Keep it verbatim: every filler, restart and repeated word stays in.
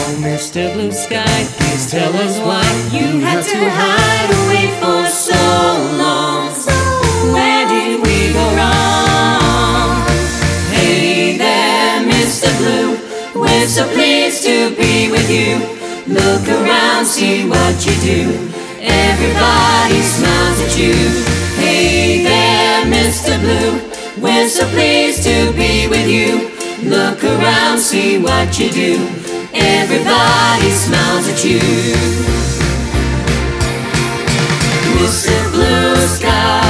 Oh, Mister Blue Sky, please tell us why you had to hide away for so long. Where did we go wrong? Hey there, Mister Blue, we're so pleased to be with you. Look around, see what you do. Everybody smiles at you. Hey there, Mister Blue, we're so pleased to be with you. Look around, see what you do. Everybody smiles at you. Mister Blue Sky.